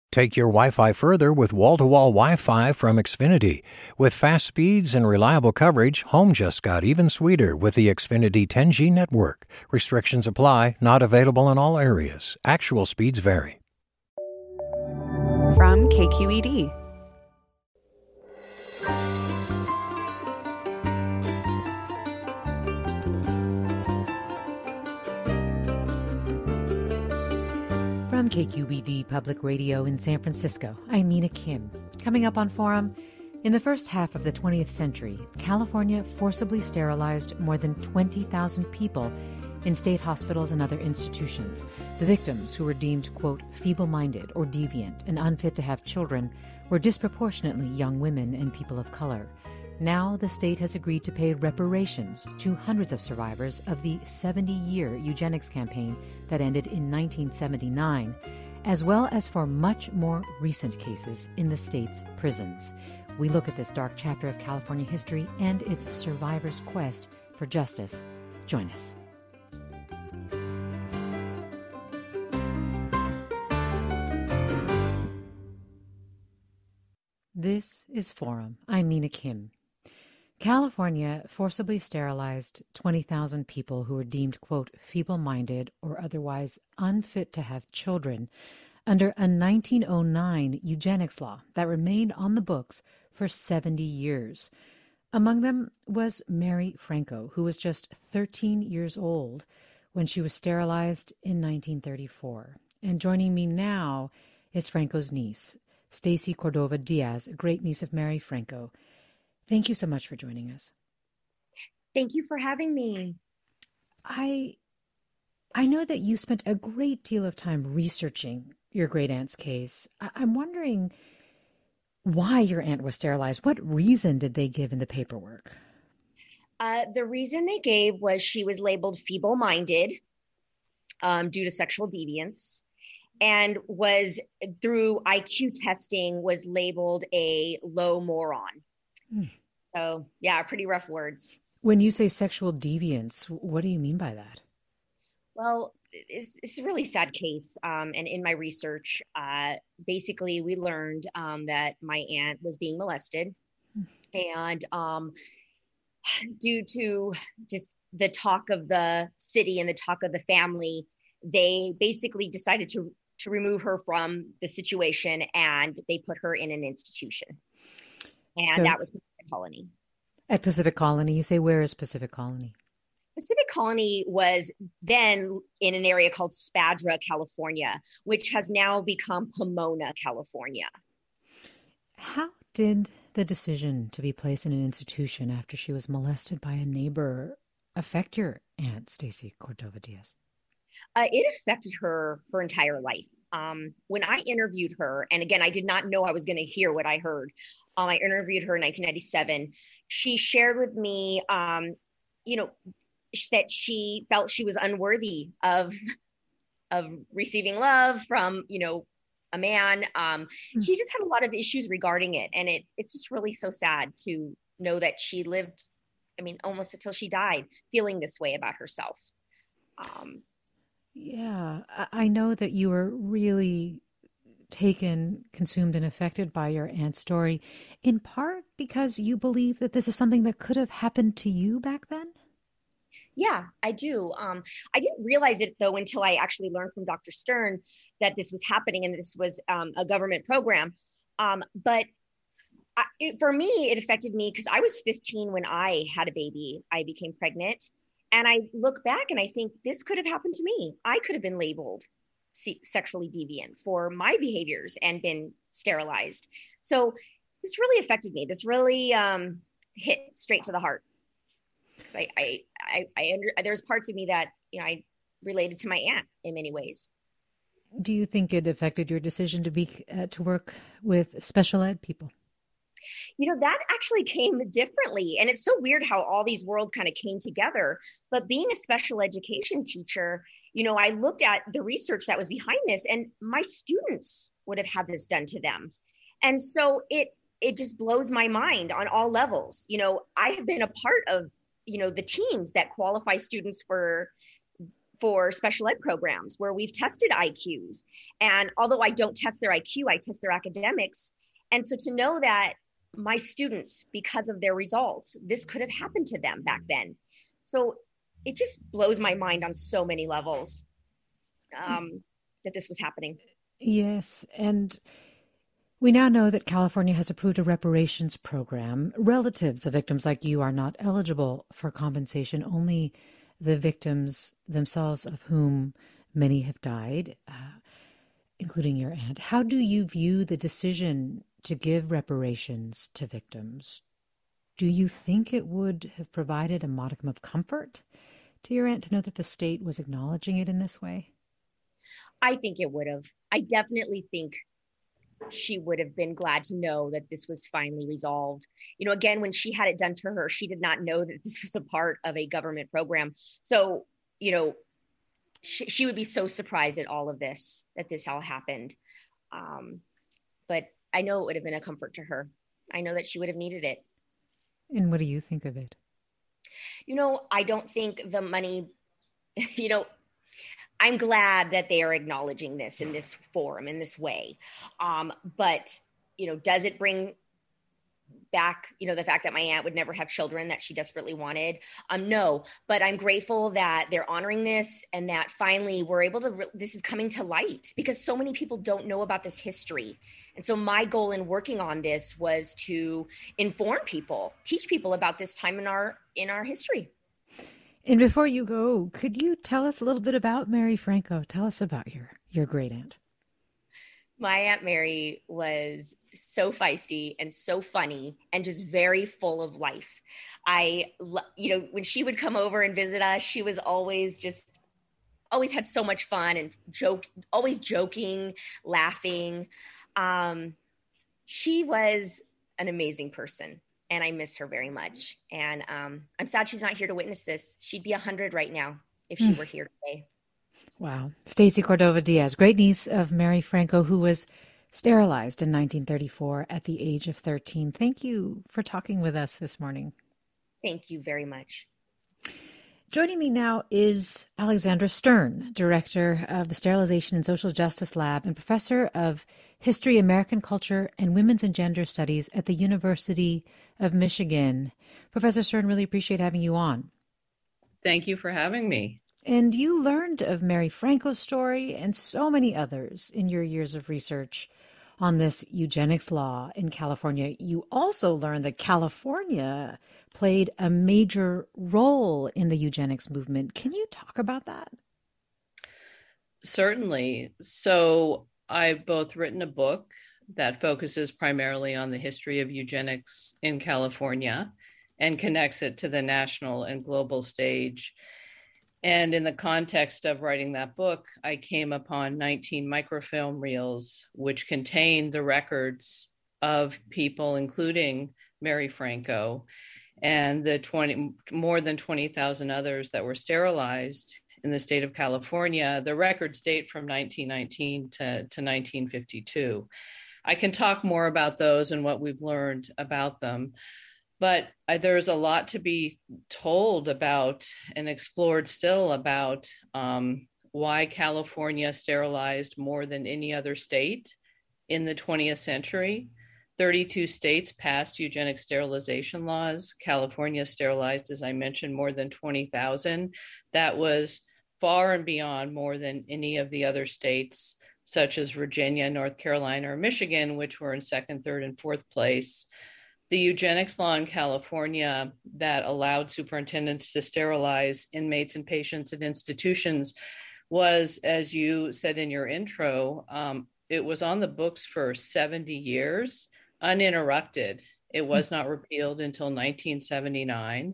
Take your Wi-Fi further with wall-to-wall Wi-Fi from Xfinity. With fast speeds and reliable coverage, home just got even sweeter with the Xfinity 10G network. Restrictions apply, not available in all areas. Actual speeds vary. From KQED. From KQED Public Radio in San Francisco, I'm Mina Kim. Coming up on Forum, in the first half of the 20th century, California forcibly sterilized more than 20,000 people in state hospitals and other institutions. The victims, who were deemed, quote, feeble-minded or deviant and unfit to have children, were disproportionately young women and people of color. Now the state has agreed to pay reparations to hundreds of survivors of the 70-year eugenics campaign that ended in 1979, as well as for much more recent cases in the state's prisons. We look at this dark chapter of California history and its survivors' quest for justice. Join us. This is Forum. I'm Mina Kim. California forcibly sterilized 20,000 people who were deemed, quote, feeble-minded or otherwise unfit to have children under a 1909 eugenics law that remained on the books for 70 years. Among them was Mary Franco, who was just 13 years old when she was sterilized in 1934. And joining me now is Franco's niece, Stacy Cordova Diaz, great niece of Mary Franco. Thank you so much for joining us. Thank you for having me. I know that you spent a great deal of time researching your great aunt's case. I'm wondering why your aunt was sterilized. What reason did they give in the paperwork? The reason they gave was she was labeled feeble-minded due to sexual deviance, and was through IQ testing was labeled a low moron. So yeah, pretty rough words. When you say sexual deviance, what do you mean by that? Well, it's a really sad case. And in my research, basically we learned that my aunt was being molested, and due to just the talk of the city and the talk of the family, they basically decided to remove her from the situation, and they put her in an institution. And that was Pacific Colony. At Pacific Colony, you say, where is Pacific Colony? Pacific Colony was then in an area called Spadra, California, which has now become Pomona, California. How did the decision to be placed in an institution after she was molested by a neighbor affect your aunt, Stacy Cordova Diaz? It affected her entire life. When I interviewed her, and again, I did not know I was going to hear what I heard. I interviewed her in 1997. She shared with me, that she felt she was unworthy of receiving love from, a man. She just had a lot of issues regarding it. And it's just really so sad to know that she lived, almost until she died, feeling this way about herself. Yeah, I know that you were really taken, consumed, and affected by your aunt's story, in part because you believe that this is something that could have happened to you back then? Yeah, I do. I didn't realize it, though, until I actually learned from Dr. Stern that this was happening and this was a government program. But for me, it affected me because I was 15 when I had a baby. I became pregnant. And I look back and I think this could have happened to me. I could have been labeled sexually deviant for my behaviors and been sterilized. So this really affected me. This really hit straight to the heart. There's parts of me that I related to my aunt in many ways. Do you think it affected your decision to work with special ed people? That actually came differently. And it's so weird how all these worlds kind of came together. But being a special education teacher, I looked at the research that was behind this, and my students would have had this done to them. And so it just blows my mind on all levels. I have been a part of, the teams that qualify students for for special ed programs where we've tested IQs. And although I don't test their IQ, I test their academics. And so to know that my students, because of their results, this could have happened to them back then. So it just blows my mind on so many levels that this was happening. Yes. And we now know that California has approved a reparations program. Relatives of victims like you are not eligible for compensation, only the victims themselves, of whom many have died, including your aunt. How do you view the decision to give reparations to victims? Do you think it would have provided a modicum of comfort to your aunt to know that the state was acknowledging it in this way? I think it would have. I definitely think she would have been glad to know that this was finally resolved. You know, again, when she had it done to her, she did not know that this was a part of a government program. So, you know, she would be so surprised at all of this, that this all happened. But I know it would have been a comfort to her. I know that she would have needed it. And what do you think of it? You know, I don't think the money, you know, I'm glad that they are acknowledging this in this forum, in this way. But, you know, does it bring back, you know, the fact that my aunt would never have children that she desperately wanted? No, but I'm grateful that they're honoring this and that finally we're able to, this is coming to light because so many people don't know about this history. And so my goal in working on this was to inform people, teach people about this time in our history. And before you go, could you tell us a little bit about Mary Franco? Tell us about your great aunt. My Aunt Mary was so feisty and so funny and just very full of life. You know, when she would come over and visit us, she was always had so much fun and always joking, laughing. She was an amazing person. And I miss her very much. And I'm sad she's not here to witness this. She'd be 100 right now if she were here today. Wow. Stacey Cordova Diaz, great niece of Mary Franco, who was sterilized in 1934 at the age of 13. Thank you for talking with us this morning. Thank you very much. Joining me now is Alexandra Stern, director of the Sterilization and Social Justice Lab and professor of History, American Culture, and Women's and Gender Studies at the University of Michigan. Professor Stern, really appreciate having you on. Thank you for having me. And you learned of Mary Franco's story and so many others in your years of research on this eugenics law in California. You also learned that California played a major role in the eugenics movement. Can you talk about that? Certainly. So I've both written a book that focuses primarily on the history of eugenics in California and connects it to the national and global stage. And in the context of writing that book, I came upon 19 microfilm reels, which contained the records of people, including Mary Franco, and the more than 20,000 others that were sterilized in the state of California. The records date from 1919 to 1952. I can talk more about those and what we've learned about them. But there's a lot to be told about and explored still about why California sterilized more than any other state in the 20th century. 32 states passed eugenic sterilization laws. California sterilized, as I mentioned, more than 20,000. That was far and beyond more than any of the other states, such as Virginia, North Carolina, or Michigan, which were in second, third, and fourth place. The eugenics law in California that allowed superintendents to sterilize inmates and patients at institutions was, as you said in your intro, it was on the books for 70 years, uninterrupted. It was not repealed until 1979.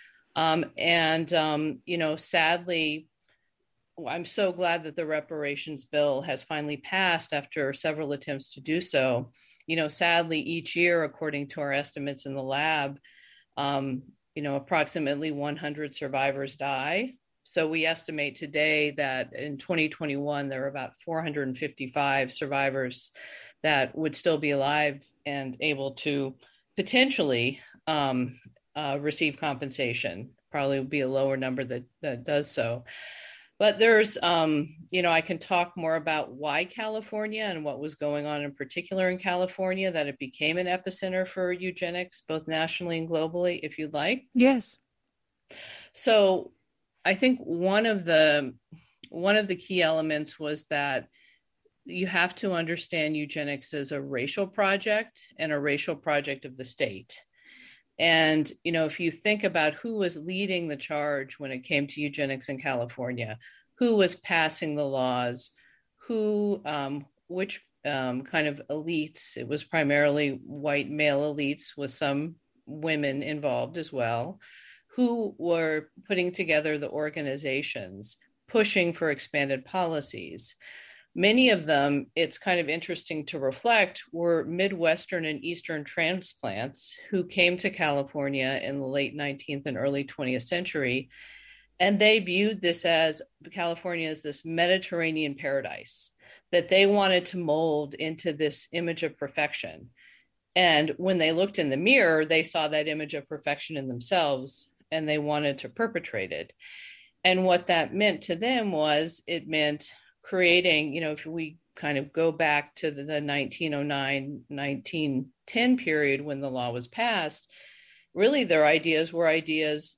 Sadly, I'm so glad that the reparations bill has finally passed after several attempts to do so. Sadly, each year, according to our estimates in the lab, approximately 100 survivors die. So we estimate today that in 2021, there are about 455 survivors that would still be alive and able to potentially receive compensation. Probably would be a lower number that does so. But there's, I can talk more about why California and what was going on in particular in California, that it became an epicenter for eugenics, both nationally and globally, if you'd like. Yes. So I think one of the key elements was that you have to understand eugenics as a racial project and a racial project of the state. And, if you think about who was leading the charge when it came to eugenics in California, who was passing the laws, which kind of elites, it was primarily white male elites with some women involved as well, who were putting together the organizations, pushing for expanded policies. Many of them, it's kind of interesting to reflect, were Midwestern and Eastern transplants who came to California in the late 19th and early 20th century. And they viewed California as this Mediterranean paradise that they wanted to mold into this image of perfection. And when they looked in the mirror, they saw that image of perfection in themselves, and they wanted to perpetrate it. And what that meant to them was, it meant creating, if we kind of go back to the 1909, 1910 period when the law was passed, really their ideas were ideas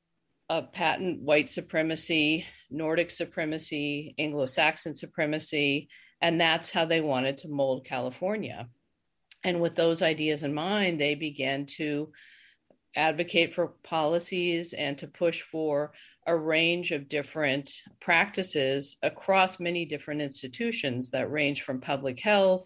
of patent white supremacy, Nordic supremacy, Anglo-Saxon supremacy, and that's how they wanted to mold California. And with those ideas in mind, they began to advocate for policies and to push for a range of different practices across many different institutions that range from public health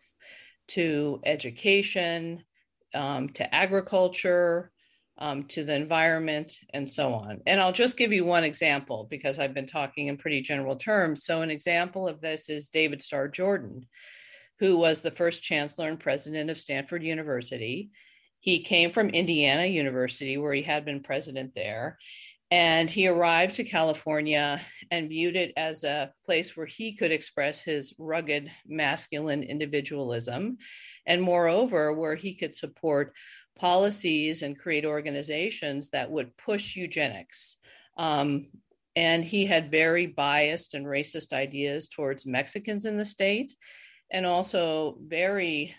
to education, to agriculture, to the environment, and so on. And I'll just give you one example because I've been talking in pretty general terms. So an example of this is David Starr Jordan, who was the first chancellor and president of Stanford University. He came from Indiana University, where he had been president there. And he arrived to California and viewed it as a place where he could express his rugged masculine individualism. And moreover, where he could support policies and create organizations that would push eugenics. And he had very biased and racist ideas towards Mexicans in the state, and also very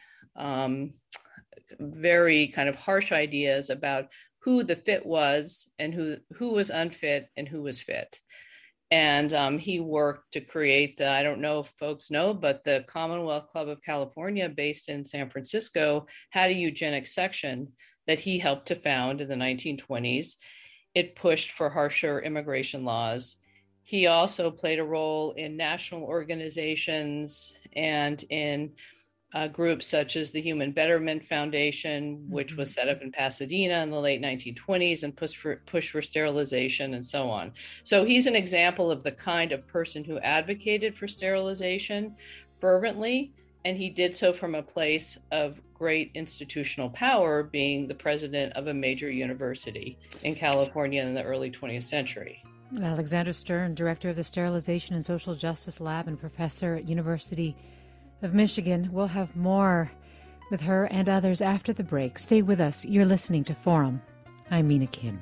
kind of harsh ideas about who the fit was and who was unfit and who was fit. And he worked to create I don't know if folks know, but the Commonwealth Club of California, based in San Francisco, had a eugenics section that he helped to found in the 1920s. It pushed for harsher immigration laws. He also played a role in national organizations and in groups such as the Human Betterment Foundation, which was set up in Pasadena in the late 1920s and pushed for sterilization and so on. So he's an example of the kind of person who advocated for sterilization fervently, and he did so from a place of great institutional power, being the president of a major university in California in the early 20th century. Alexandra Stern, director of the Sterilization and Social Justice Lab and professor at University of Michigan. We'll have more with her and others after the break. Stay with us. You're listening to Forum. I'm Mina Kim.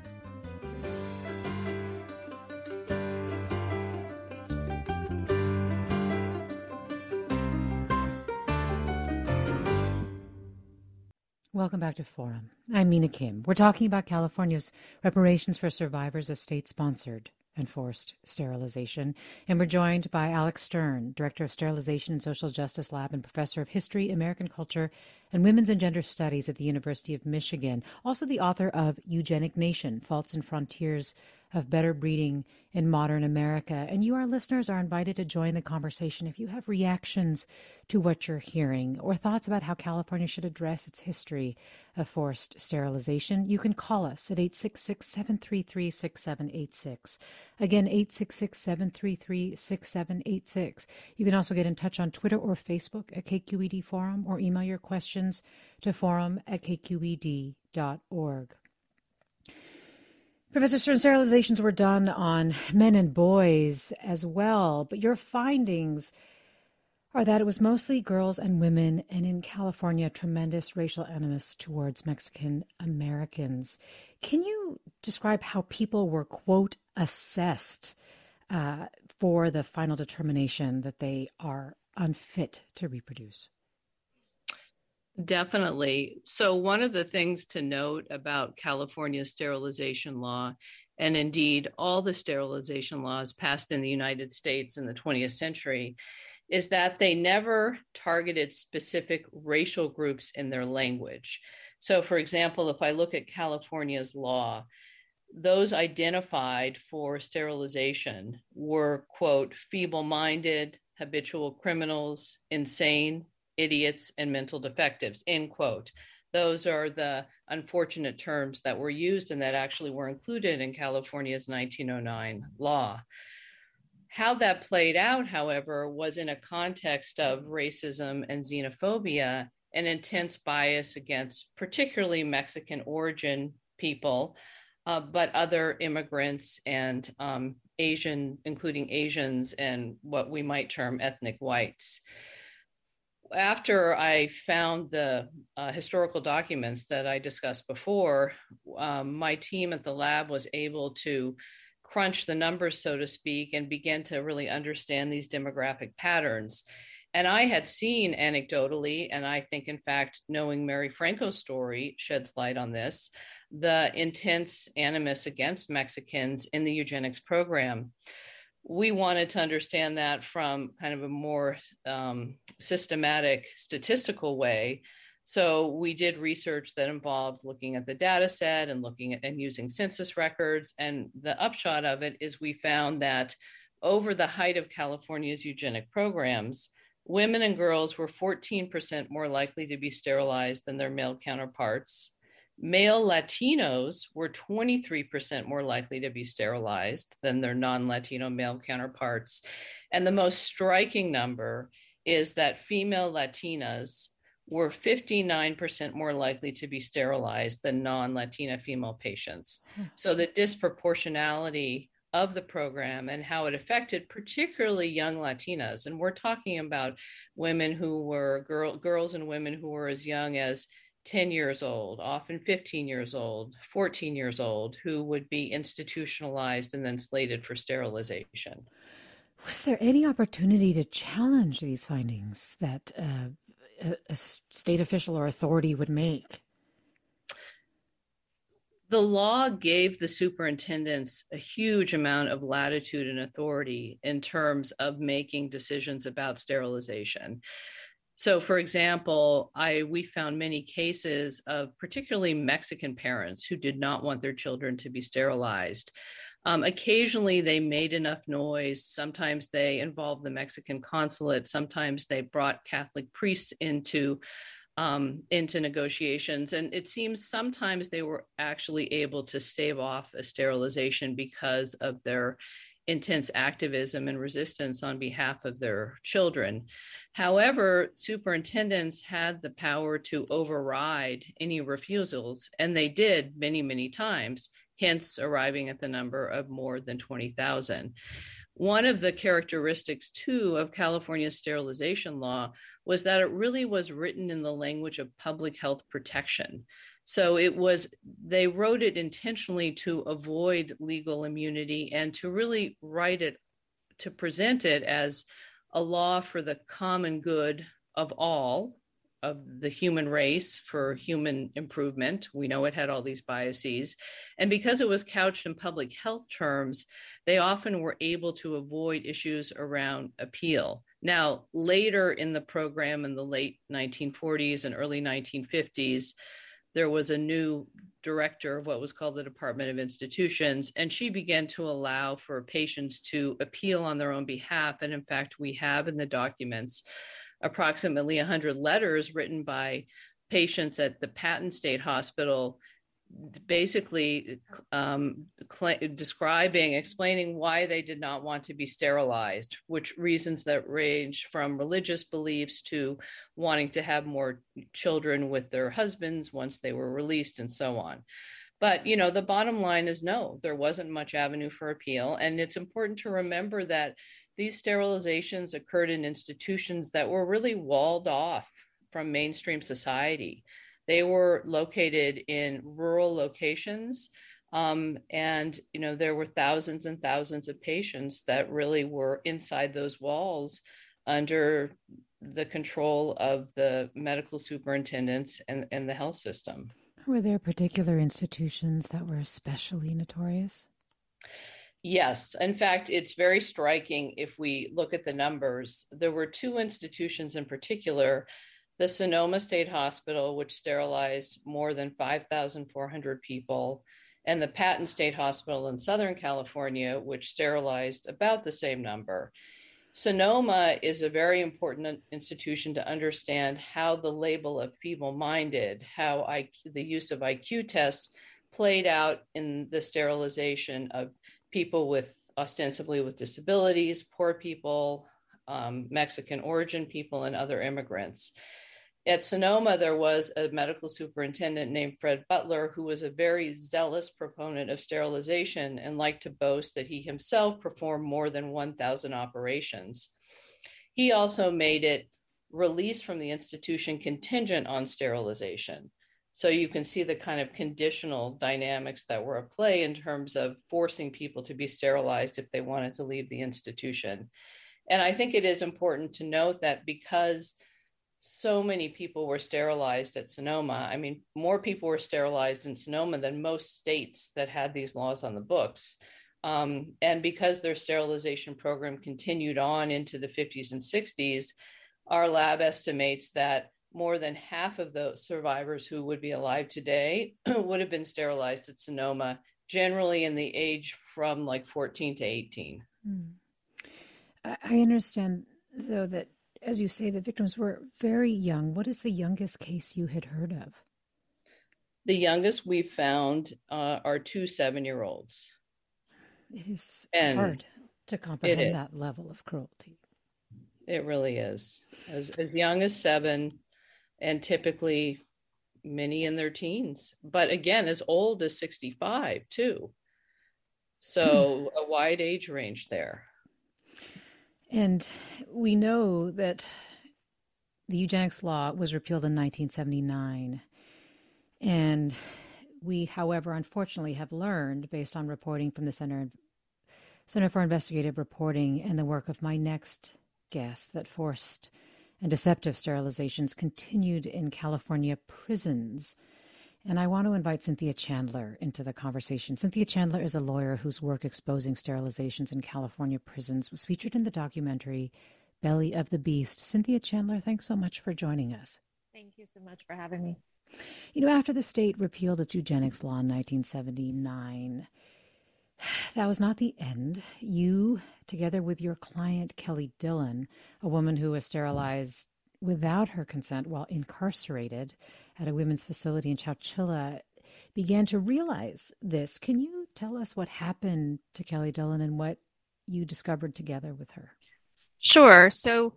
Welcome back to Forum. I'm Mina Kim. We're talking about California's reparations for survivors of state-sponsored and forced sterilization. And we're joined by Alex Stern, Director of Sterilization and Social Justice Lab and Professor of History, American Culture, and Women's and Gender Studies at the University of Michigan. Also the author of Eugenic Nation, Faults and Frontiers of Better Breeding in Modern America. And you, our listeners, are invited to join the conversation if you have reactions to what you're hearing or thoughts about how California should address its history of forced sterilization. You can call us at 866-733-6786. Again, 866-733-6786. You can also get in touch on Twitter or Facebook at KQED Forum, or email your questions to forum@kqed.org. Professor Stern, sterilizations were done on men and boys as well, but your findings are that it was mostly girls and women, and in California, tremendous racial animus towards Mexican Americans. Can you describe how people were, quote, assessed before the final determination that they are unfit to reproduce? Definitely. So one of the things to note about California's sterilization law, and indeed all the sterilization laws passed in the United States in the 20th century, is that they never targeted specific racial groups in their language. So for example, if I look at California's law, those identified for sterilization were, quote, feeble-minded, habitual criminals, insane, idiots, and mental defectives, end quote. Those are the unfortunate terms that were used and that actually were included in California's 1909 law. How that played out, however, was in a context of racism and xenophobia and intense bias against particularly Mexican origin people, but other immigrants and Asian, including Asians and what we might term ethnic whites. After I found the historical documents that I discussed before, my team at the lab was able to crunch the numbers, so to speak, and begin to really understand these demographic patterns. And I had seen anecdotally, and I think, in fact, knowing Mary Franco's story sheds light on this, the intense animus against Mexicans in the eugenics program. We wanted to understand that from kind of a more systematic statistical way. So we did research that involved looking at the data set and looking at and using census records. And the upshot of it is we found that over the height of California's eugenic programs, women and girls were 14% more likely to be sterilized than their male counterparts. Male Latinos were 23% more likely to be sterilized than their non-Latino male counterparts. And the most striking number is that female Latinas were 59% more likely to be sterilized than non-Latina female patients. So the disproportionality of the program and how it affected particularly young Latinas. And we're talking about women who were girls and women who were as young as 10 years old, often 15 years old, 14 years old, who would be institutionalized and then slated for sterilization. Was there any opportunity to challenge these findings that a state official or authority would make? The law gave the superintendents a huge amount of latitude and authority in terms of making decisions about sterilization. So, for example, we found many cases of particularly Mexican parents who did not want their children to be sterilized. Occasionally, they made enough noise. Sometimes they involved the Mexican consulate. Sometimes they brought Catholic priests into negotiations. And it seems sometimes they were actually able to stave off a sterilization because of their intense activism and resistance on behalf of their children. However, superintendents had the power to override any refusals, and they did many, many times, hence arriving at the number of more than 20,000. One of the characteristics, too, of California's sterilization law was that it really was written in the language of public health protection. So they wrote it intentionally to avoid legal immunity and to really write it, to present it as a law for the common good of all, of the human race, for human improvement. We know it had all these biases. And because it was couched in public health terms, they often were able to avoid issues around appeal. Now, later in the program in the late 1940s and early 1950s, there was a new director of what was called the Department of Institutions, and she began to allow for patients to appeal on their own behalf. And in fact, we have in the documents approximately 100 letters written by patients at the Patton State Hospital, basically explaining why they did not want to be sterilized, which reasons that range from religious beliefs to wanting to have more children with their husbands once they were released and so on. But, the bottom line is no, there wasn't much avenue for appeal. And it's important to remember that these sterilizations occurred in institutions that were really walled off from mainstream society. They were located in rural locations. And, there were thousands and thousands of patients that really were inside those walls under the control of the medical superintendents and the health system. Were there particular institutions that were especially notorious? Yes. In fact, it's very striking if we look at the numbers. There were two institutions in particular, the Sonoma State Hospital, which sterilized more than 5,400 people, and the Patton State Hospital in Southern California, which sterilized about the same number. Sonoma is a very important institution to understand how the label of feeble-minded, how the use of IQ tests played out in the sterilization of people ostensibly with disabilities, poor people, Mexican origin people, and other immigrants. At Sonoma, there was a medical superintendent named Fred Butler, who was a very zealous proponent of sterilization and liked to boast that he himself performed more than 1,000 operations. He also made it release from the institution contingent on sterilization. So you can see the kind of conditional dynamics that were at play in terms of forcing people to be sterilized if they wanted to leave the institution. And I think it is important to note that because so many people were sterilized at Sonoma. I mean, more people were sterilized in Sonoma than most states that had these laws on the books. And because their sterilization program continued on into the 50s and 60s, our lab estimates that more than half of the survivors who would be alive today would have been sterilized at Sonoma, generally in the age from like 14 to 18. I understand, though, that as you say, the victims were very young. What is the youngest case you had heard of? The youngest we found are 2 7-year-olds. It is hard to comprehend that level of cruelty. It really is. As young as 7, and typically many in their teens. But again, as old as 65, too. So a wide age range there. And we know that the eugenics law was repealed in 1979. And we, however, unfortunately have learned, based on reporting from the Center for Investigative Reporting and the work of my next guest, that forced and deceptive sterilizations continued in California prisons. And I want to invite Cynthia Chandler into the conversation. Cynthia Chandler is a lawyer whose work exposing sterilizations in California prisons was featured in the documentary Belly of the Beast. Cynthia Chandler, thanks so much for joining us. Thank you so much for having me. After the state repealed its eugenics law in 1979, that was not the end. You, together with your client, Kelly Dillon, a woman who was sterilized without her consent while incarcerated at a women's facility in Chowchilla, began to realize this. Can you tell us what happened to Kelly Dillon and what you discovered together with her? Sure. So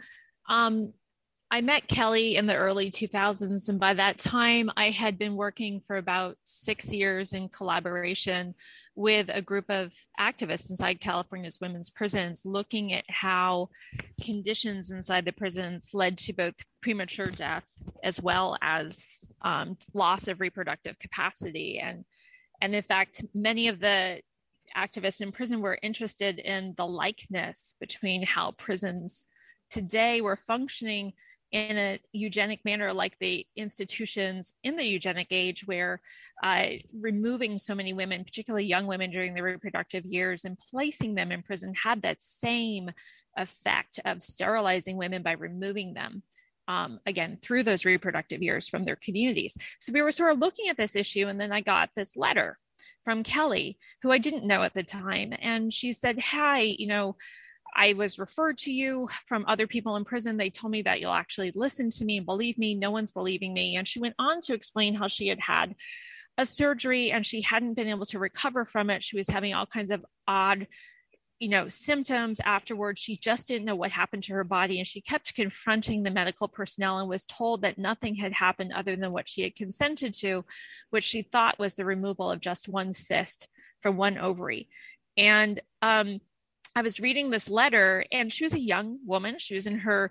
I met Kelly in the early 2000s, and by that time I had been working for about 6 years in collaboration with a group of activists inside California's women's prisons, looking at how conditions inside the prisons led to both premature death as well as loss of reproductive capacity. And in fact, many of the activists in prison were interested in the likeness between how prisons today were functioning in a eugenic manner, like the institutions in the eugenic age, where removing so many women, particularly young women during their reproductive years, and placing them in prison had that same effect of sterilizing women by removing them, again, through those reproductive years from their communities. So we were sort of looking at this issue, and then I got this letter from Kelly, who I didn't know at the time. And she said, "Hi, I was referred to you from other people in prison. They told me that you'll actually listen to me and believe me. No one's believing me." And she went on to explain how she had had a surgery and she hadn't been able to recover from it. She was having all kinds of odd, symptoms afterwards. She just didn't know what happened to her body. And she kept confronting the medical personnel and was told that nothing had happened other than what she had consented to, which she thought was the removal of just one cyst from one ovary. And I was reading this letter, and she was a young woman. She was in her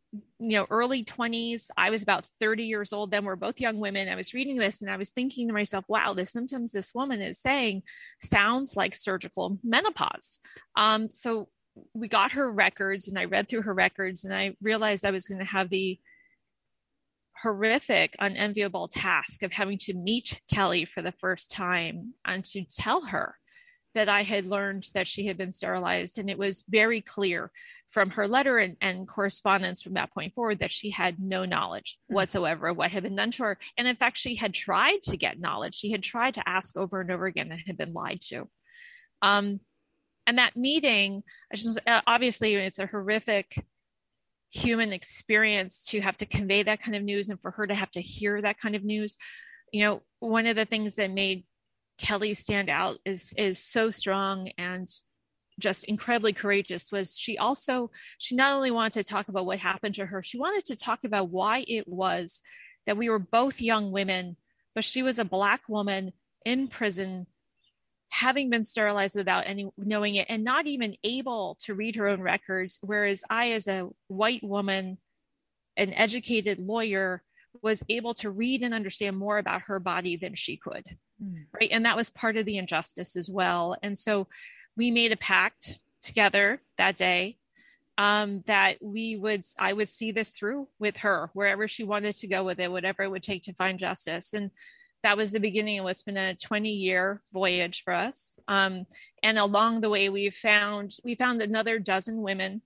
early 20s. I was about 30 years old then. We're both young women. I was reading this and I was thinking to myself, wow, the symptoms this woman is saying sounds like surgical menopause. So we got her records and I read through her records and I realized I was going to have the horrific, unenviable task of having to meet Kelly for the first time and to tell her that I had learned that she had been sterilized. And it was very clear from her letter and correspondence from that point forward that she had no knowledge whatsoever of what had been done to her. And in fact, she had tried to get knowledge. She had tried to ask over and over again and had been lied to. And that meeting, obviously, it's a horrific human experience to have to convey that kind of news and for her to have to hear that kind of news. One of the things that made Kelly stand out is so strong and just incredibly courageous was she not only wanted to talk about what happened to her, she wanted to talk about why it was that we were both young women, but she was a Black woman in prison, having been sterilized without any knowing it and not even able to read her own records. Whereas I, as a white woman, an educated lawyer, was able to read and understand more about her body than she could. Right. And that was part of the injustice as well. And so we made a pact together that day that I would see this through with her, wherever she wanted to go with it, whatever it would take to find justice. And that was the beginning of what's been a 20-year voyage for us. And along the way, we found another dozen women,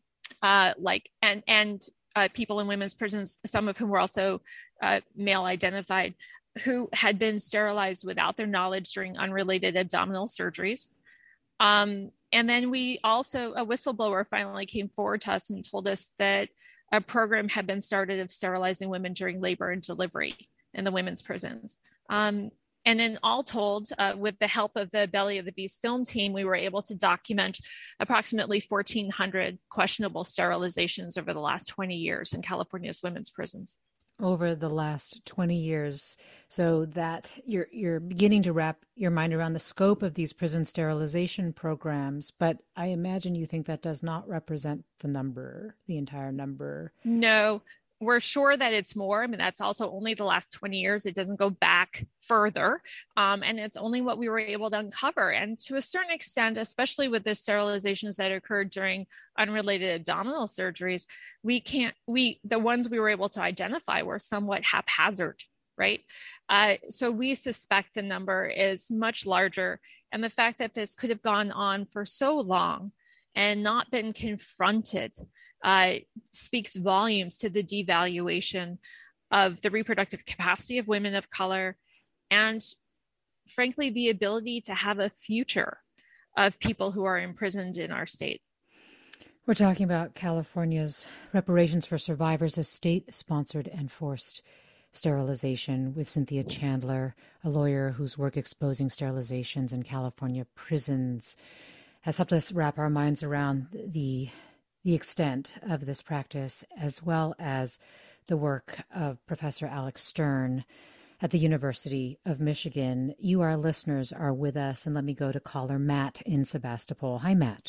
people in women's prisons, some of whom were also male identified, who had been sterilized without their knowledge during unrelated abdominal surgeries. And then a whistleblower finally came forward to us and told us that a program had been started of sterilizing women during labor and delivery in the women's prisons. And then all told, with the help of the Belly of the Beast film team, we were able to document approximately 1,400 questionable sterilizations over the last 20 years in California's women's prisons. Over the last 20 years, so that you're beginning to wrap your mind around the scope of these prison sterilization programs, but I imagine you think that does not represent the entire number. No, we're sure that it's more. I mean, that's also only the last 20 years. It doesn't go back further. And it's only what we were able to uncover. And to a certain extent, especially with the sterilizations that occurred during unrelated abdominal surgeries, the ones we were able to identify were somewhat haphazard, right? So we suspect the number is much larger. And the fact that this could have gone on for so long and not been confronted speaks volumes to the devaluation of the reproductive capacity of women of color and, frankly, the ability to have a future of people who are imprisoned in our state. We're talking about California's reparations for survivors of state-sponsored and forced sterilization with Cynthia Chandler, a lawyer whose work exposing sterilizations in California prisons has helped us wrap our minds around the extent of this practice, as well as the work of Professor Alex Stern at the University of Michigan. You, our listeners, are with us, and let me go to caller Matt in Sebastopol. Hi, Matt.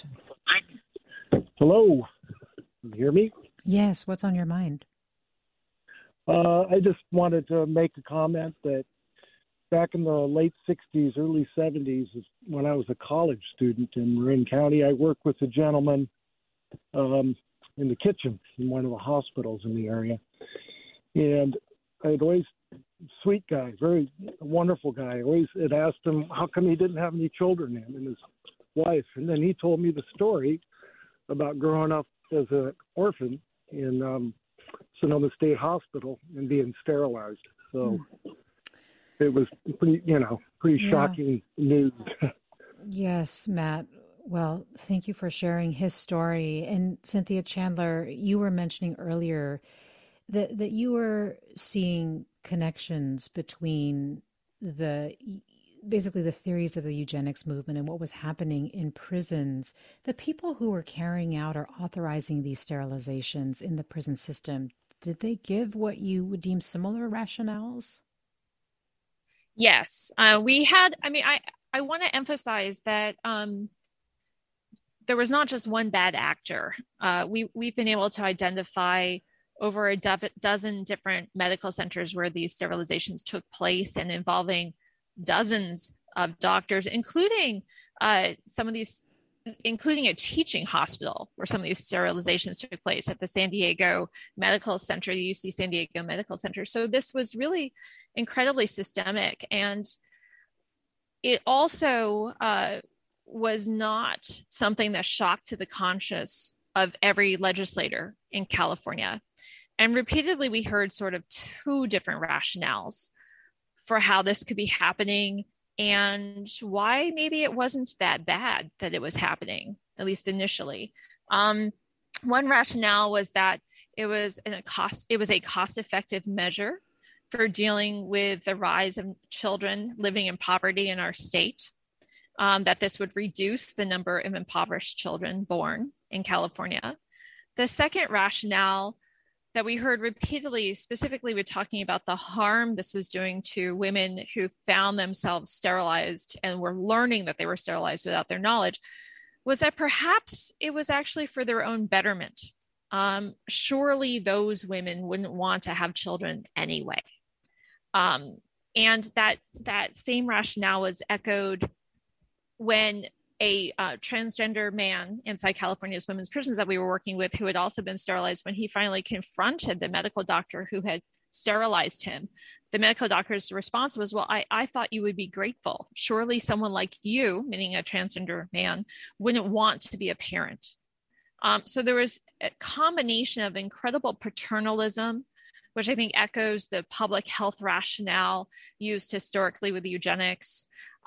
Hello. Can you hear me? Yes. What's on your mind? I just wanted to make a comment that back in the late 60s, early 70s, when I was a college student in Marin County, I worked with a gentleman in the kitchen in one of the hospitals in the area. And I'd always, sweet guy, very wonderful guy, always had asked him how come he didn't have any children, him and his wife. And then he told me the story about growing up as an orphan in Sonoma State Hospital and being sterilized. So it was pretty shocking news. Yes, Matt. Well, thank you for sharing his story. And Cynthia Chandler, you were mentioning earlier that you were seeing connections between basically the theories of the eugenics movement and what was happening in prisons. The people who were carrying out or authorizing these sterilizations in the prison system, did they give what you would deem similar rationales? Yes, I want to emphasize that there was not just one bad actor. We've been able to identify over a dozen different medical centers where these sterilizations took place, and involving dozens of doctors, including including a teaching hospital where some of these sterilizations took place at the San Diego Medical Center, the UC San Diego Medical Center. So this was really incredibly systemic. And it also was not something that shocked to the conscience of every legislator in California. And repeatedly, we heard sort of two different rationales for how this could be happening and why maybe it wasn't that bad that it was happening, at least initially. One rationale was that it was a cost-effective measure for dealing with the rise of children living in poverty in our state, that this would reduce the number of impoverished children born in California. The second rationale that we heard repeatedly, specifically with talking about the harm this was doing to women who found themselves sterilized and were learning that they were sterilized without their knowledge, was that perhaps it was actually for their own betterment. Surely those women wouldn't want to have children anyway. And that same rationale was echoed when a transgender man inside California's women's prisons that we were working with, who had also been sterilized, when he finally confronted the medical doctor who had sterilized him, the medical doctor's response was, well, I thought you would be grateful. Surely someone like you, meaning a transgender man, wouldn't want to be a parent. So there was a combination of incredible paternalism, which I think echoes the public health rationale used historically with eugenics,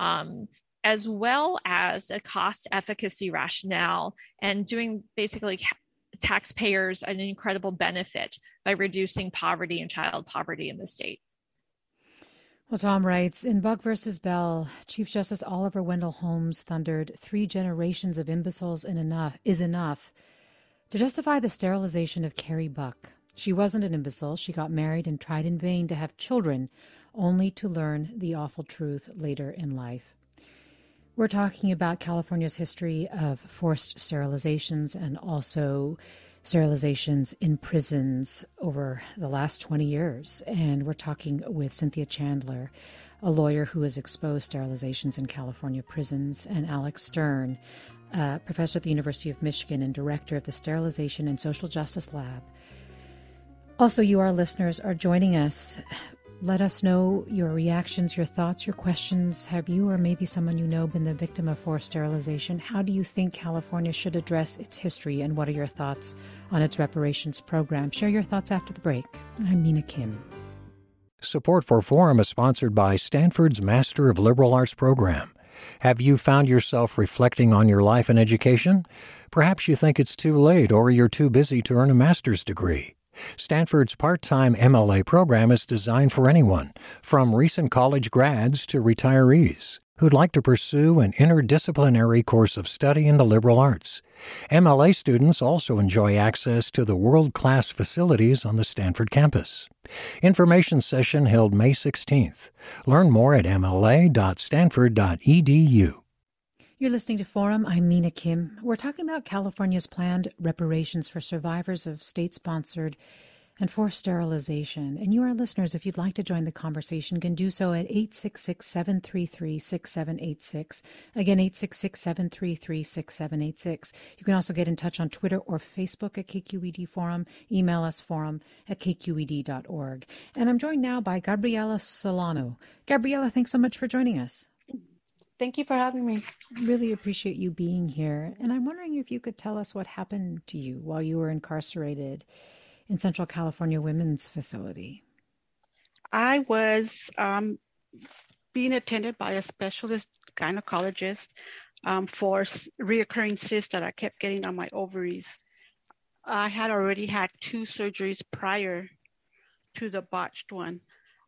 as well as a cost efficacy rationale, and doing basically taxpayers an incredible benefit by reducing poverty and child poverty in the state. Well, Tom writes, in Buck versus Bell, Chief Justice Oliver Wendell Holmes thundered, 3 generations of imbeciles is enough to justify the sterilization of Carrie Buck. She wasn't an imbecile. She got married and tried in vain to have children, only to learn the awful truth later in life. We're talking about California's history of forced sterilizations and also sterilizations in prisons over the last 20 years. And we're talking with Cynthia Chandler, a lawyer who has exposed sterilizations in California prisons, and Alex Stern, professor at the University of Michigan and director of the Sterilization and Social Justice Lab. Also, you, our listeners, are joining us. Let us know your reactions, your thoughts, your questions. Have you or maybe someone you know been the victim of forced sterilization? How do you think California should address its history, and what are your thoughts on its reparations program? Share your thoughts after the break. I'm Mina Kim. Support for Forum is sponsored by Stanford's Master of Liberal Arts program. Have you found yourself reflecting on your life and education? Perhaps you think it's too late or you're too busy to earn a master's degree. Stanford's part-time MLA program is designed for anyone, from recent college grads to retirees, who'd like to pursue an interdisciplinary course of study in the liberal arts. MLA students also enjoy access to the world-class facilities on the Stanford campus. Information session held May 16th. Learn more at mla.stanford.edu. You're listening to Forum. I'm Mina Kim. We're talking about California's planned reparations for survivors of state-sponsored and forced sterilization. And you, our listeners, if you'd like to join the conversation, can do so at 866-733-6786. Again, 866-733-6786. You can also get in touch on Twitter or Facebook at KQED Forum. Email us forum@kqed.org. And I'm joined now by Gabriela Solano. Gabriela, thanks so much for joining us. Thank you for having me. Really appreciate you being here. And I'm wondering if you could tell us what happened to you while you were incarcerated in Central California Women's Facility. I was being attended by a specialist gynecologist for reoccurring cysts that I kept getting on my ovaries. I had already had 2 surgeries prior to the botched one.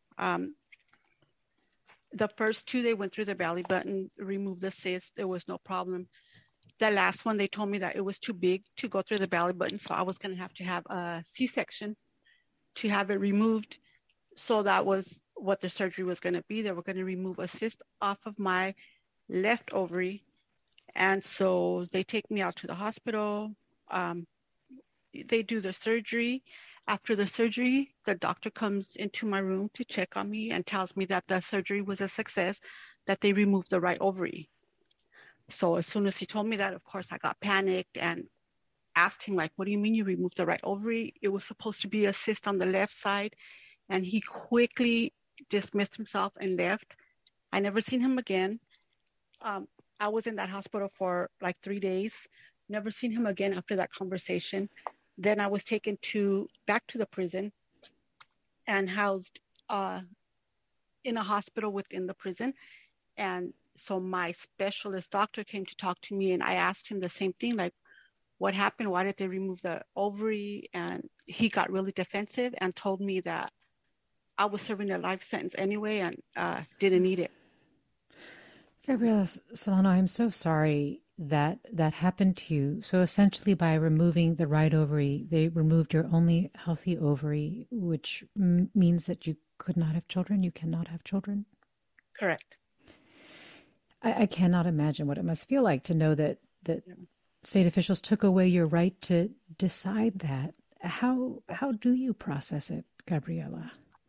The first 2, they went through the belly button, removed the cyst. There was no problem. The last one, they told me that it was too big to go through the belly button, so I was going to have a C-section to have it removed. So that was what the surgery was going to be. They were going to remove a cyst off of my left ovary And so they take me out to the hospital. They do the surgery. After the surgery, the doctor comes into my room to check on me and tells me that the surgery was a success, that they removed the right ovary. So as soon as he told me that, of course, I got panicked and asked him, like, what do you mean you removed the right ovary? It was supposed to be a cyst on the left side. And he quickly dismissed himself and left. I never seen him again. I was in that hospital for like 3 days, never seen him again after that conversation. Then I was taken back to the prison and housed in a hospital within the prison. And so my specialist doctor came to talk to me, and I asked him the same thing, like, what happened? Why did they remove the ovary? And he got really defensive and told me that I was serving a life sentence anyway and didn't need it. Gabriela Solano, I'm so sorry that happened to you. So essentially by removing the right ovary, they removed your only healthy ovary, which means that you could not have children. You cannot have children. Correct. I cannot imagine what it must feel like to know that state officials took away your right to decide that. How do you process it, Gabriela?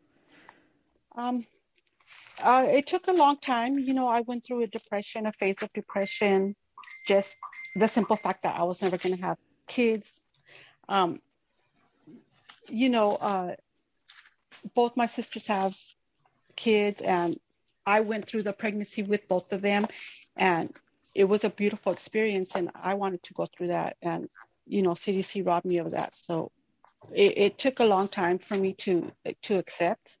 It took a long time. I went through a phase of depression, just the simple fact that I was never going to have kids. Both my sisters have kids, and I went through the pregnancy with both of them, and it was a beautiful experience, and I wanted to go through that, and, CDC robbed me of that. So it took a long time for me to accept.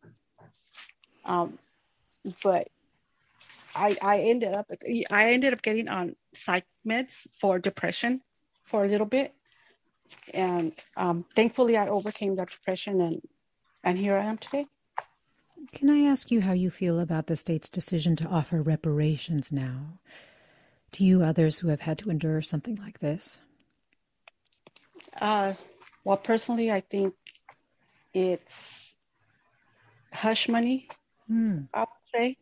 But I ended up getting on psych meds for depression for a little bit, and thankfully I overcame that depression, and here I am today. Can I ask you how you feel about the state's decision to offer reparations now to you others who have had to endure something like this? Well, personally, I think it's hush money. I would say.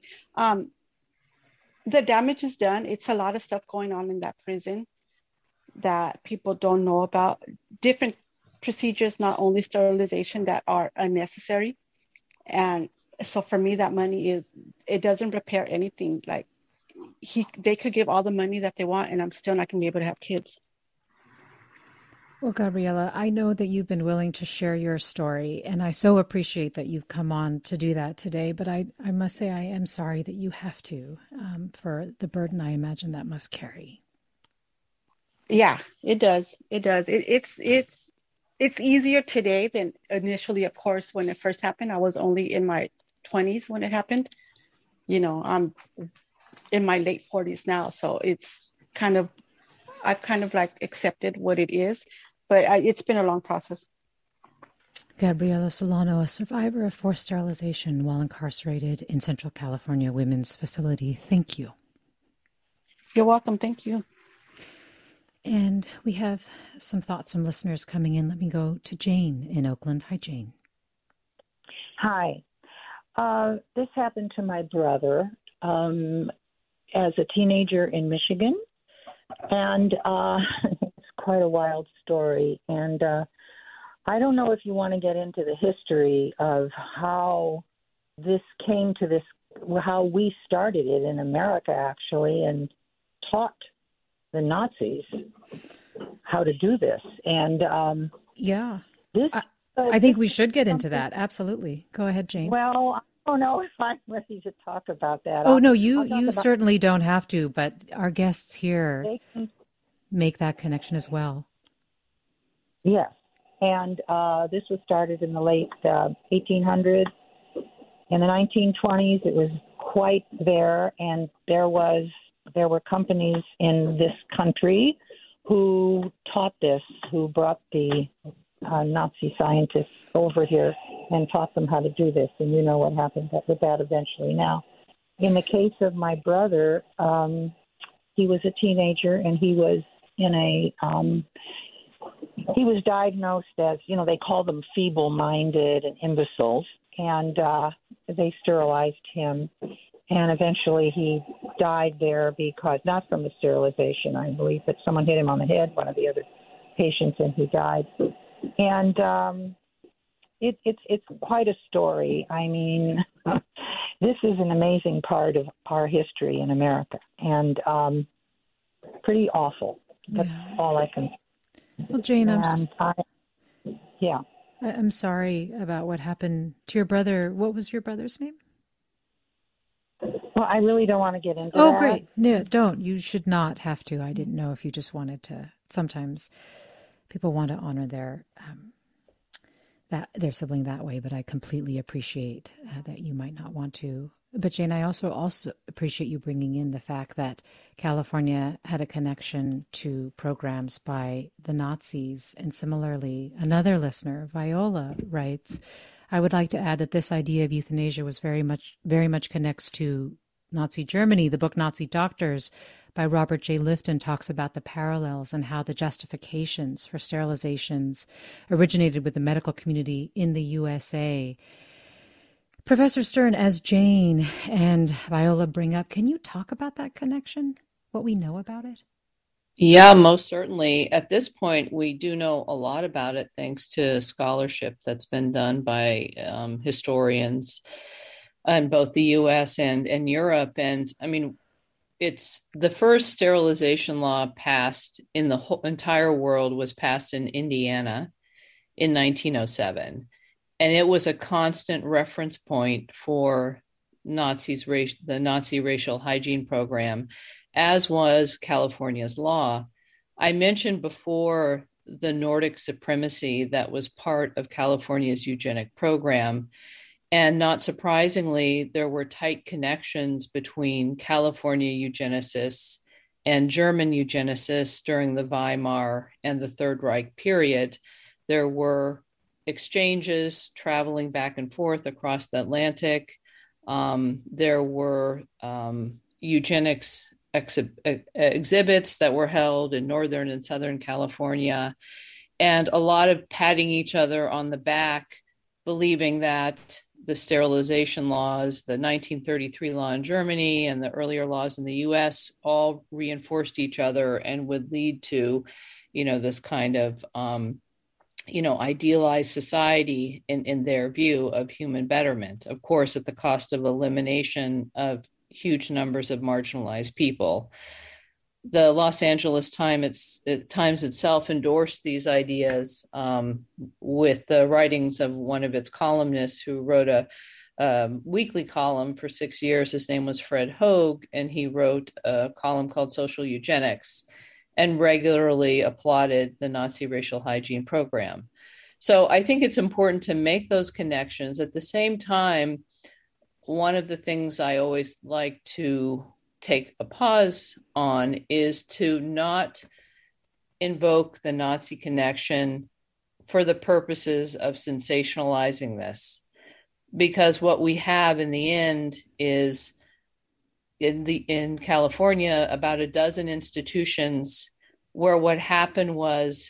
The damage is done. It's a lot of stuff going on in that prison that people don't know about. Different procedures, not only sterilization, that are unnecessary. And so for me, that money it doesn't repair anything. Like they could give all the money that they want, and I'm still not going to be able to have kids. Well, Gabriela, I know that you've been willing to share your story, and I so appreciate that you've come on to do that today. But I must say I am sorry that you have to, for the burden I imagine that must carry. Yeah, it does. It does. It's easier today than initially, of course, when it first happened. I was only in my 20s when it happened. I'm in my late 40s now, so I've kind of like accepted what it is. But it's been a long process. Gabriela Solano, a survivor of forced sterilization while incarcerated in Central California Women's Facility. Thank you. You're welcome. Thank you. And we have some thoughts from listeners coming in. Let me go to Jane in Oakland. Hi, Jane. Hi. This happened to my brother as a teenager in Michigan. And it's quite a wild story. And I don't know if you want to get into the history of how this came to this, how we started it in America, actually, and taught the Nazis how to do this. And I think we should get into that. Absolutely. Go ahead, Jane. Well, I don't know if I'm ready to talk about that. Oh, no, you certainly don't have to, but our guests here make that connection as well. Yes. And this was started in the late 1800s. In the 1920s, it was quite there, and there were companies in this country who taught this, who brought the Nazi scientists over here and taught them how to do this. And you know what happened with that eventually. Now, in the case of my brother, he was a teenager, and he was he was diagnosed as, they call them feeble-minded and imbeciles, and they sterilized him. And eventually he died there because, not from the sterilization, I believe, but someone hit him on the head, one of the other patients, and he died. And it's quite a story. I mean, this is an amazing part of our history in America, and pretty awful. That's all I can say. Well, Jane, I'm sorry about what happened to your brother. What was your brother's name? Well, I really don't want to get into that. Oh, great. No, don't. You should not have to. I didn't know if you just wanted to. Sometimes people want to honor their sibling that way, but I completely appreciate that you might not want to. But Jane, I also appreciate you bringing in the fact that California had a connection to programs by the Nazis. And similarly, another listener, Viola, writes, I would like to add that this idea of euthanasia was very much connects to Nazi Germany. The book Nazi Doctors by Robert J. Lifton talks about the parallels and how the justifications for sterilizations originated with the medical community in the USA. Professor Stern, as Jane and Viola bring up, can you talk about that connection, what we know about it? Yeah, most certainly. At this point, we do know a lot about it thanks to scholarship that's been done by historians in both the U.S. and Europe. And I mean, it's the first sterilization law passed in the whole entire world was passed in Indiana in 1907. And it was a constant reference point for the Nazi racial hygiene program, as was California's law. I mentioned before the Nordic supremacy that was part of California's eugenic program. And not surprisingly, there were tight connections between California eugenicists and German eugenicists during the Weimar and the Third Reich period. There were exchanges traveling back and forth across the Atlantic. There were eugenics exhibits that were held in Northern and Southern California, and a lot of patting each other on the back, believing that the sterilization laws, the 1933 law in Germany and the earlier laws in the US all reinforced each other and would lead to, this kind of, idealized society in their view of human betterment, of course, at the cost of elimination of huge numbers of marginalized people. The Los Angeles Times itself endorsed these ideas with the writings of one of its columnists who wrote a weekly column for 6 years. His name was Fred Hoag, and he wrote a column called Social Eugenics and regularly applauded the Nazi racial hygiene program. So I think it's important to make those connections. At the same time, one of the things I always like to take a pause on is to not invoke the Nazi connection for the purposes of sensationalizing this. Because what we have in the end is in California, about a dozen institutions where what happened was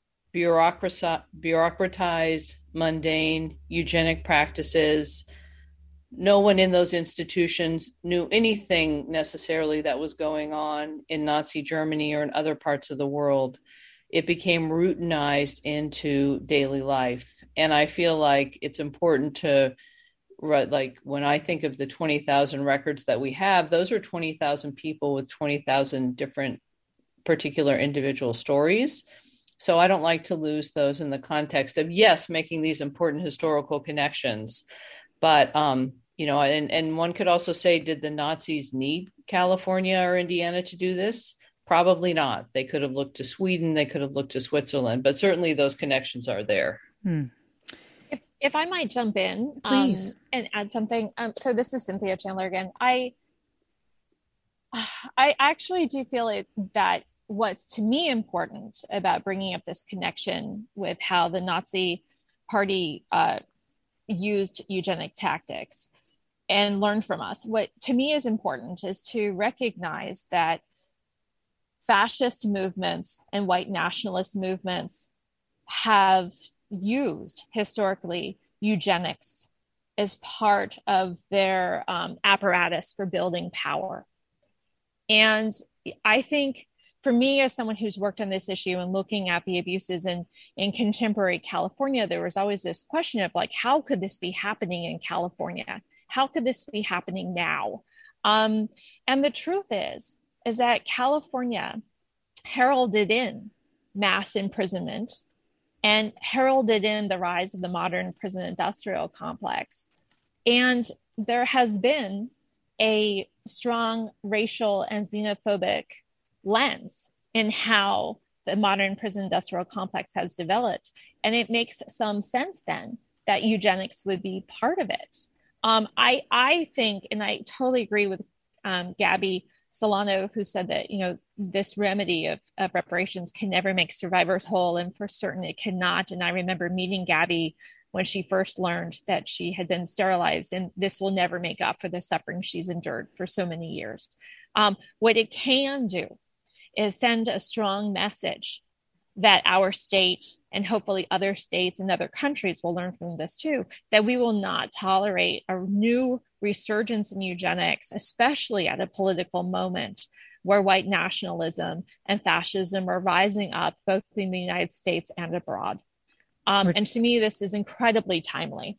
bureaucratized, mundane, eugenic practices. No one in those institutions knew anything necessarily that was going on in Nazi Germany or in other parts of the world. It became routinized into daily life. And I feel like it's important to, like when I think of the 20,000 records that we have, those are 20,000 people with 20,000 different particular individual stories. So I don't like to lose those in the context of, yes, making these important historical connections. But, and one could also say, did the Nazis need California or Indiana to do this? Probably not. They could have looked to Sweden. They could have looked to Switzerland, but certainly those connections are there. If I might jump in, please, and add something. So this is Cynthia Chandler again. I actually do feel that what's to me important about bringing up this connection with how the Nazi Party used eugenic tactics and learned from us. What to me is important is to recognize that fascist movements and white nationalist movements have used historically eugenics as part of their apparatus for building power. And I think for me, as someone who's worked on this issue and looking at the abuses in contemporary California, there was always this question of like, how could this be happening in California? How could this be happening now? And the truth is that California heralded in mass imprisonment and heralded in the rise of the modern prison industrial complex. And there has been a strong racial and xenophobic lens in how the modern prison industrial complex has developed. And it makes some sense then that eugenics would be part of it. I think, and I totally agree with Gabby Solano, who said that, this remedy of reparations can never make survivors whole, and for certain it cannot. And I remember meeting Gabby when she first learned that she had been sterilized, and this will never make up for the suffering she's endured for so many years. What it can do is send a strong message that our state, and hopefully other states and other countries will learn from this too, that we will not tolerate a new resurgence in eugenics, especially at a political moment where white nationalism and fascism are rising up both in the United States and abroad. And to me, this is incredibly timely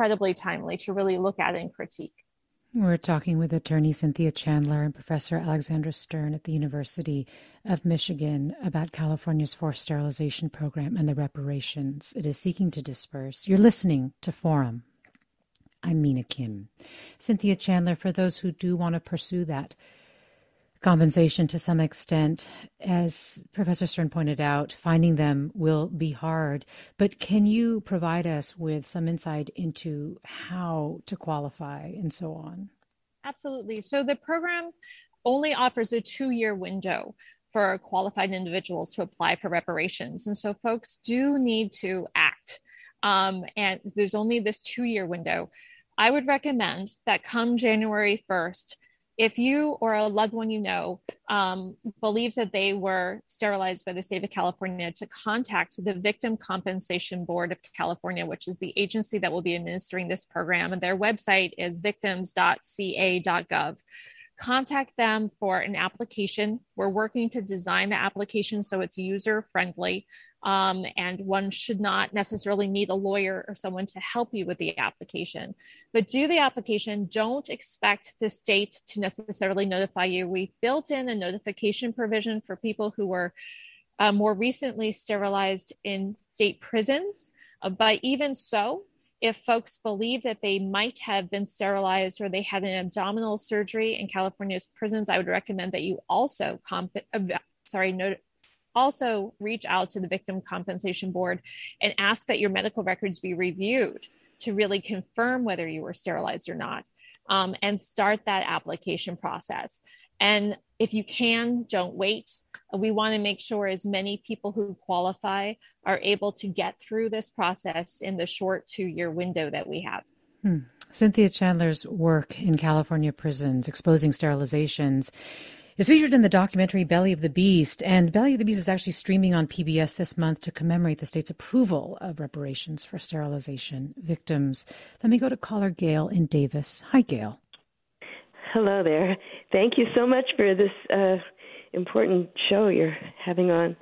to really look at and critique. We're talking with attorney Cynthia Chandler and Professor Alexandra Stern at the University of Michigan about California's forced sterilization program and the reparations it is seeking to disperse. You're listening to Forum. I'm Mina Kim. Cynthia Chandler, for those who do want to pursue that compensation to some extent, as Professor Stern pointed out, finding them will be hard. But can you provide us with some insight into how to qualify and so on? Absolutely. So the program only offers a 2-year window for qualified individuals to apply for reparations. And so folks do need to act. And there's only this 2-year window. I would recommend that come January 1st, if you or a loved one believes that they were sterilized by the state of California, to contact the Victim Compensation Board of California, which is the agency that will be administering this program. And their website is victims.ca.gov. Contact them for an application. We're working to design the application so it's user-friendly, and one should not necessarily need a lawyer or someone to help you with the application. But do the application. Don't expect the state to necessarily notify you. We've built in a notification provision for people who were more recently sterilized in state prisons. But even so, if folks believe that they might have been sterilized or they had an abdominal surgery in California's prisons, I would recommend that you also also reach out to the Victim Compensation Board and ask that your medical records be reviewed to really confirm whether you were sterilized or not, and start that application process. And if you can, don't wait. We want to make sure as many people who qualify are able to get through this process in the short 2-year window that we have. Cynthia Chandler's work in California prisons exposing sterilizations is featured in the documentary Belly of the Beast. And Belly of the Beast is actually streaming on PBS this month to commemorate the state's approval of reparations for sterilization victims. Let me go to caller Gail in Davis. Hi, Gail. Hello there. Thank you so much for this important show you're having on.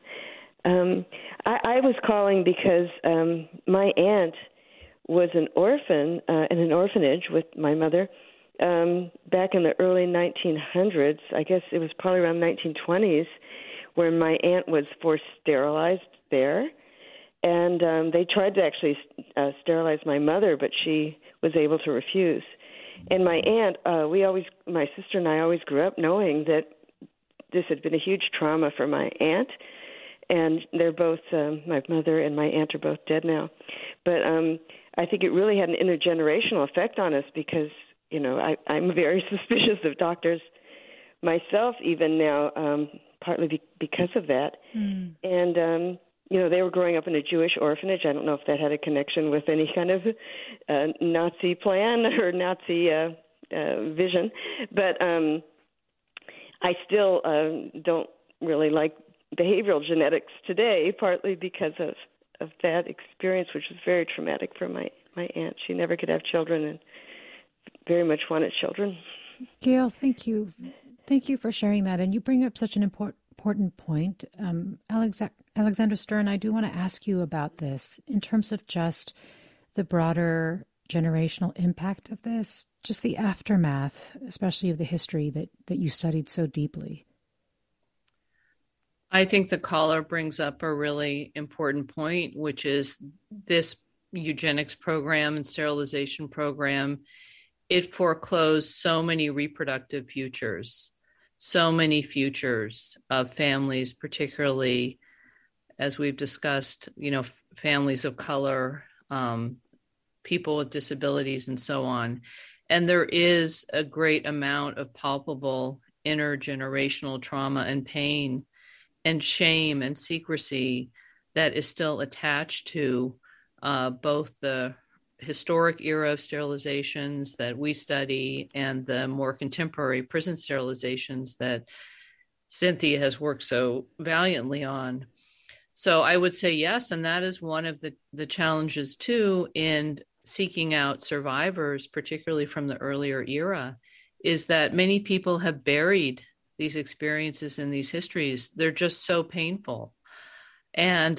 I was calling because my aunt was an orphan in an orphanage with my mother back in the early 1900s. I guess it was probably around 1920s, where my aunt was forced sterilized there. And they tried to actually sterilize my mother, but she was able to refuse. And my aunt, my sister and I always grew up knowing that this had been a huge trauma for my aunt. And they're both, my mother and my aunt are both dead now. But I think it really had an intergenerational effect on us because, I'm very suspicious of doctors myself even now, partly because of that. And, they were growing up in a Jewish orphanage. I don't know if that had a connection with any kind of Nazi plan or Nazi vision. But I still don't really like behavioral genetics today, partly because of that experience, which was very traumatic for my aunt. She never could have children and very much wanted children. Gail, thank you Thank you for sharing that. And you bring up such an important point. Alexander Stern, I do want to ask you about this in terms of just the broader generational impact of this, just the aftermath, especially of the history that you studied so deeply. I think the caller brings up a really important point, which is this eugenics program and sterilization program. It foreclosed so many reproductive futures, so many futures of families, particularly, as we've discussed, families of color, people with disabilities, and so on. And there is a great amount of palpable intergenerational trauma and pain and shame and secrecy that is still attached to both the historic era of sterilizations that we study and the more contemporary prison sterilizations that Cynthia has worked so valiantly on. So I would say yes, and that is one of the challenges too in seeking out survivors, particularly from the earlier era, is that many people have buried these experiences and these histories. They're just so painful. And,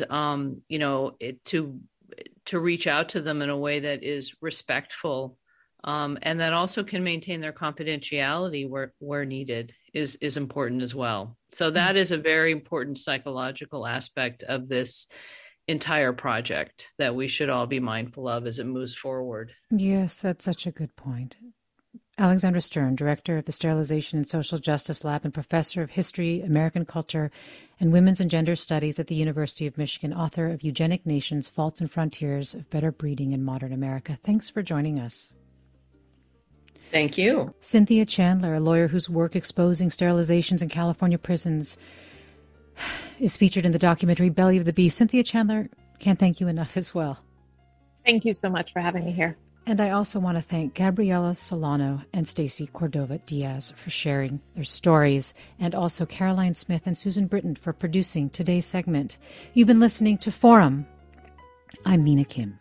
to reach out to them in a way that is respectful and that also can maintain their confidentiality where needed is important as well. So that is a very important psychological aspect of this entire project that we should all be mindful of as it moves forward. Yes, that's such a good point. Alexander Stern, Director of the Sterilization and Social Justice Lab and Professor of History, American Culture, and Women's and Gender Studies at the University of Michigan, author of Eugenic Nations, Faults and Frontiers of Better Breeding in Modern America. Thanks for joining us. Thank you. Cynthia Chandler, a lawyer whose work exposing sterilizations in California prisons is featured in the documentary Belly of the Beast. Cynthia Chandler, can't thank you enough as well. Thank you so much for having me here. And I also want to thank Gabriela Solano and Stacy Cordova Diaz for sharing their stories, and also Caroline Smith and Susan Britton for producing today's segment. You've been listening to Forum. I'm Mina Kim.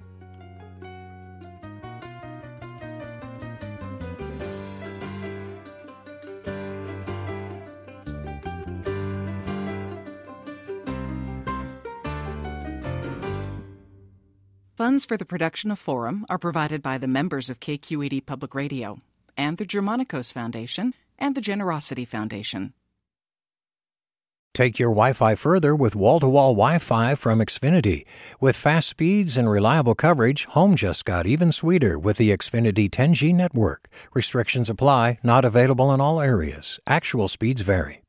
Funds for the production of Forum are provided by the members of KQED Public Radio and the Germanicos Foundation and the Generosity Foundation. Take your Wi-Fi further with wall-to-wall Wi-Fi from Xfinity. With fast speeds and reliable coverage, home just got even sweeter with the Xfinity 10G network. Restrictions apply, not available in all areas. Actual speeds vary.